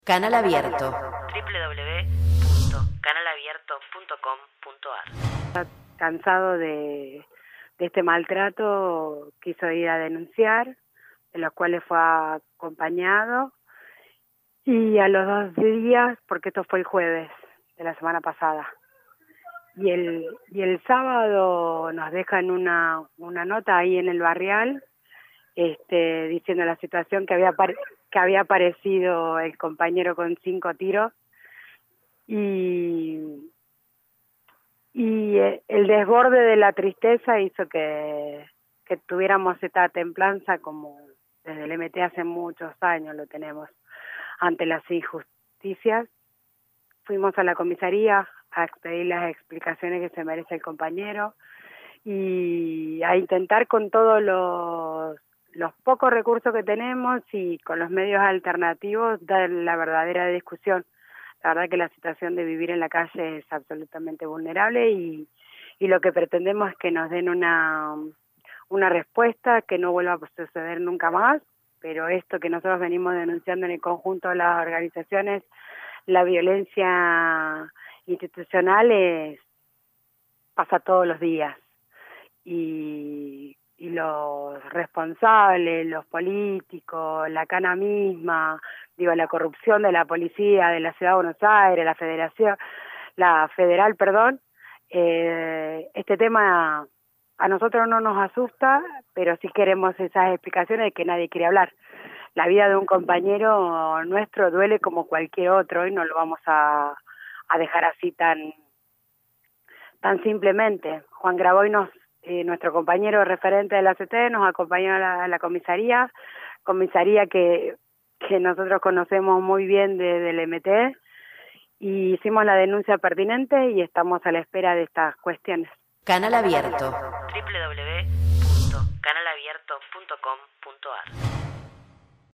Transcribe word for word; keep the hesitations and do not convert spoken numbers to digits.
Canal Abierto. doble u doble u doble u punto canal abierto punto com punto a r. Cansado de, de este maltrato, quiso ir a denunciar, en los cuales fue acompañado, y a los dos días, porque esto fue el jueves de la semana pasada, y el y el sábado nos dejan una una nota ahí en el barrial, este, diciendo la situación que había que había aparecido el compañero con cinco tiros, y y el desborde de la tristeza hizo que, que tuviéramos esta templanza, como desde el M T hace muchos años lo tenemos, ante las injusticias. Fuimos a la comisaría a expedir las explicaciones que se merece el compañero y a intentar con todos los, los pocos recursos que tenemos y con los medios alternativos dar la verdadera discusión. La verdad que la situación de vivir en la calle es absolutamente vulnerable y, y lo que pretendemos es que nos den una, una respuesta, que no vuelva a suceder nunca más, pero esto que nosotros venimos denunciando en el conjunto de las organizaciones, la violencia institucional es, pasa todos los días y, y los responsables, los políticos, la cana misma, digo, la corrupción de la policía de la Ciudad de Buenos Aires, la federación, la federal, perdón, eh, este tema a nosotros no nos asusta, pero sí queremos esas explicaciones de que nadie quiere hablar. La vida de un compañero nuestro duele como cualquier otro y no lo vamos a, a dejar así tan, tan simplemente. Juan Graboy, nos, eh, nuestro compañero referente de la C T, nos acompañó a la, a la comisaría, comisaría que que nosotros conocemos muy bien de, del M T, y hicimos la denuncia pertinente y estamos a la espera de estas cuestiones. Canal Abierto. doble u doble u doble u punto canal abierto punto com punto a r.